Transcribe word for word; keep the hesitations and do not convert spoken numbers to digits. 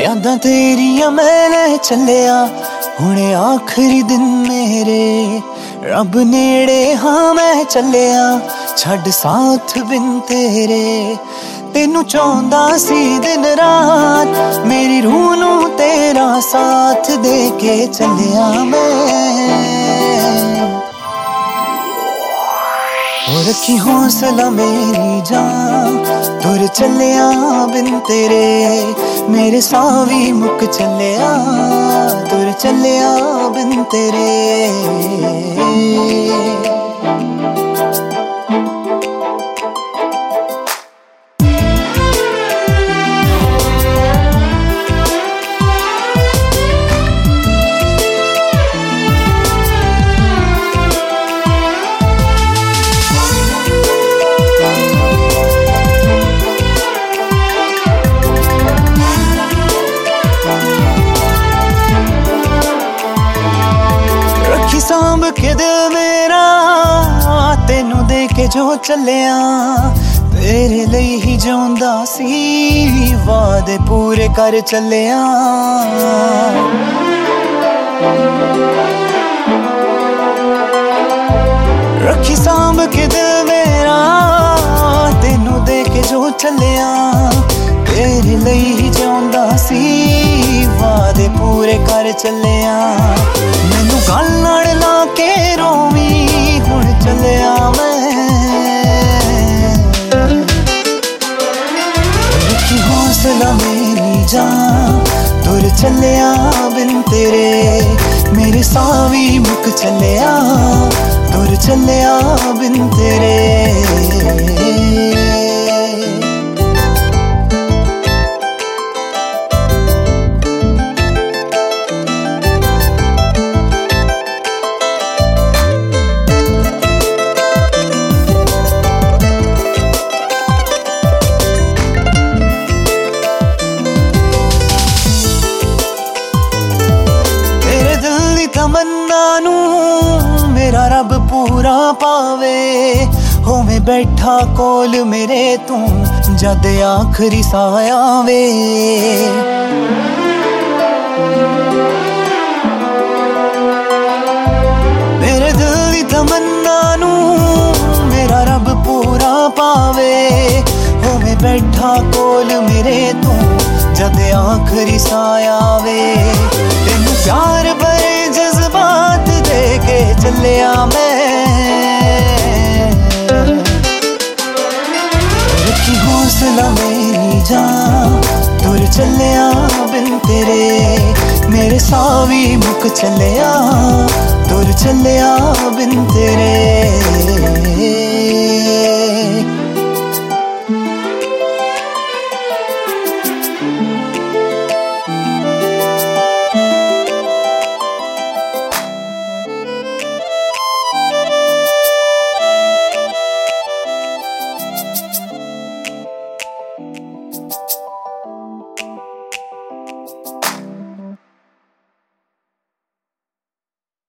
यादां तेरियां मैले चलिया हुणे आखिरी दिन मेरे, रब नेड़े हाँ मैं चलिया छड़ साथ बिन तेरे। तेनू चाहुंदा सी दिन रात मेरी रूह नू तेरा साथ दे के चलिया मैं। हो रखी हौसला मेरी जान तुर चलिया बिन तेरे, मेरे सावी मुक चलिया तुर चलिया बिन तेरे। सांभ के दिल मेरा तेनू दे के जो चलिया, तेरे लिए ही जिउंदा सी वादे पूरे कर चलिया। रखी सांभ के दिल मेरा तेनू दे के जो चलिया, तेरे लिए ही जिउंदा सी वादे पूरे कर चलिया। मैनू गल नाल ला के रोवी हुण चलिया मैं, रखी हौसला मेरी जान तुर चलिया बिन तेरे, मेरे सावी मुक चलिया तुर चलिया बिन तेरे। तमन्ना नू मेरा रब पूरा पावे, होवे बैठा कोल मेरे तू जद आखिरी साया वे। मेरे दिल दी तमन्ना नू मेरा रब पूरा पावे, होवे बैठा कोल मेरे तू जद आखिरी साया वे। तेनू प्यार भरे जज्बात दे के चलिया मैं, रखी हौसला मेरी जान तुर चलिया बिन तेरे, मेरे सावी मुक चलिया तुर चलिया बिन तेरे।